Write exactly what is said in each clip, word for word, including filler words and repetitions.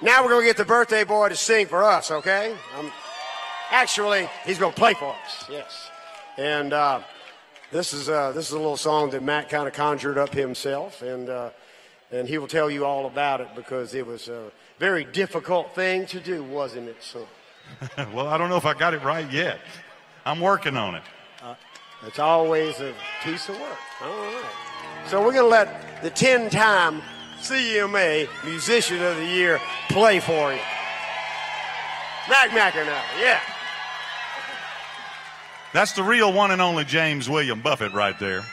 Now we're going to get the birthday boy to sing for us, okay? Um, actually, he's going to play for us, yes. And uh, this is uh, this is a little song that Matt kind of conjured up himself, and uh, and he will tell you all about it because it was a very difficult thing to do, wasn't it, son? Well, I don't know if I got it right yet. I'm working on it. Uh, it's always a piece of work. All right. So we're going to let the ten-time C M A Musician of the Year play for you. Mac McInerney, yeah. That's the real one and only James William Buffett right there.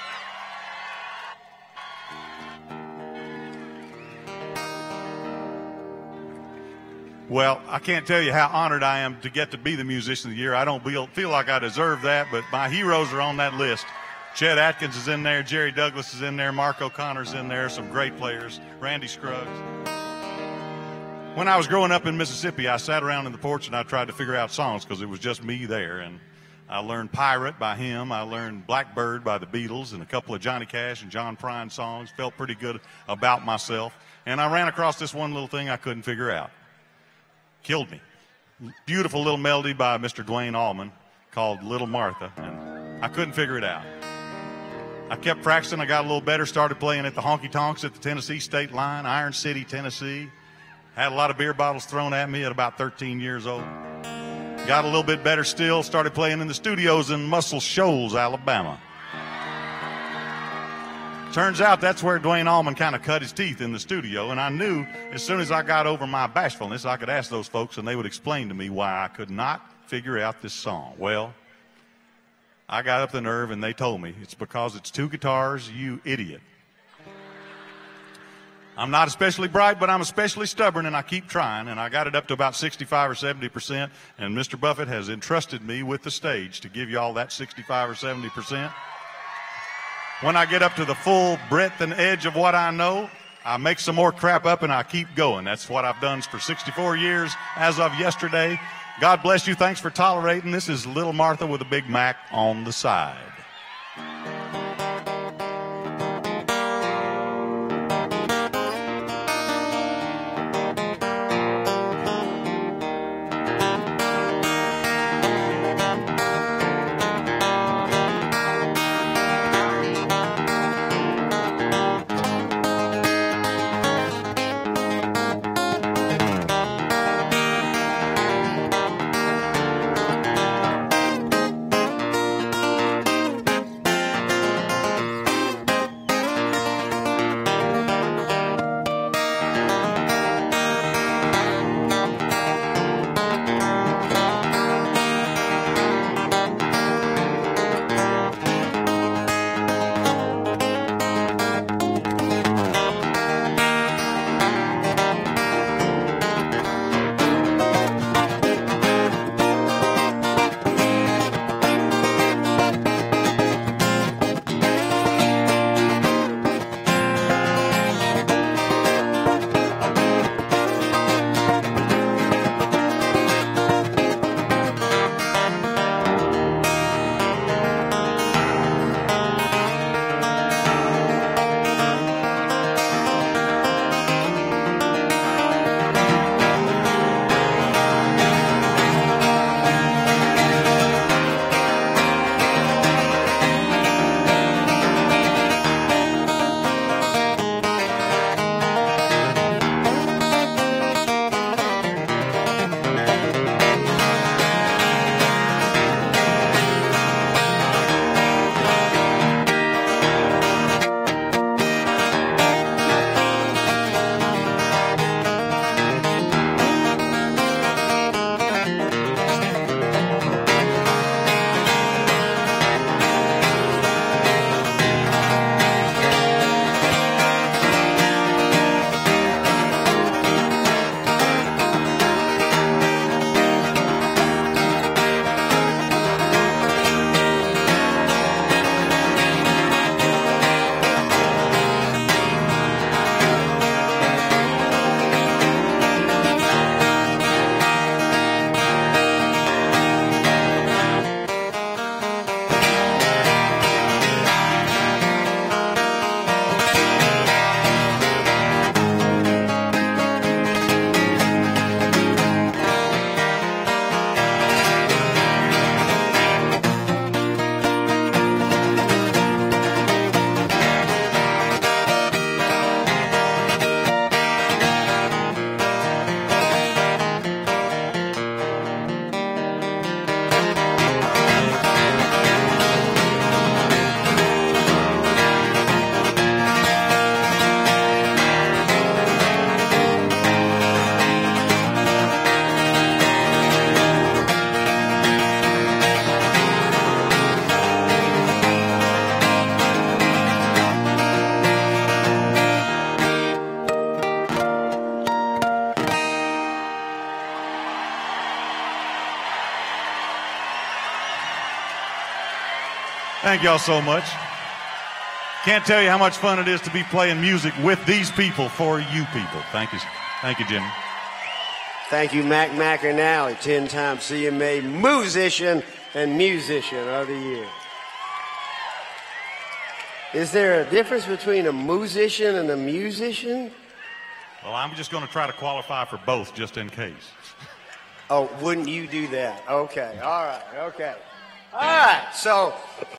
Well, I can't tell you how honored I am to get to be the Musician of the Year. I don't feel, feel like I deserve that, but my heroes are on that list. Chet Atkins is in there, Jerry Douglas is in there, Mark O'Connor's in there, some great players, Randy Scruggs. When I was growing up in Mississippi, I sat around in the porch and I tried to figure out songs because it was just me there. And I learned Pirate by him. I learned Blackbird by the Beatles and a couple of Johnny Cash and John Prine songs. Felt pretty good about myself. And I ran across this one little thing I couldn't figure out. Killed me. Beautiful little melody by Mister Dwayne Allman called Little Martha. And I couldn't figure it out. I kept practicing. I got a little better, started playing at the Honky Tonks at the Tennessee state line, Iron City, Tennessee. Had a lot of beer bottles thrown at me at about thirteen years old. Got a little bit better still, started playing in the studios in Muscle Shoals, Alabama. Turns out that's where Dwayne Allman kind of cut his teeth in the studio, and I knew as soon as I got over my bashfulness, I could ask those folks and they would explain to me why I could not figure out this song. Well, I got up the nerve and they told me, it's because it's two guitars, you idiot. I'm not especially bright, but I'm especially stubborn, and I keep trying, and I got it up to about sixty-five or seventy percent, and Mister Buffett has entrusted me with the stage to give you all that sixty-five or seventy percent. When I get up to the full breadth and edge of what I know, I make some more crap up and I keep going. That's what I've done for sixty-four years as of yesterday. God bless you. Thanks for tolerating. This is Little Martha with a Big Mac on the side. Thank y'all so much. Can't tell you how much fun it is to be playing music with these people for you people. Thank you. Thank you, Jimmy. Thank you, Mac McInally, ten-time C M A musician and musician of the year. Is there a difference between a musician and a musician? Well, I'm just going to try to qualify for both just in case. Oh, wouldn't you do that? Okay, all right, okay. All right, so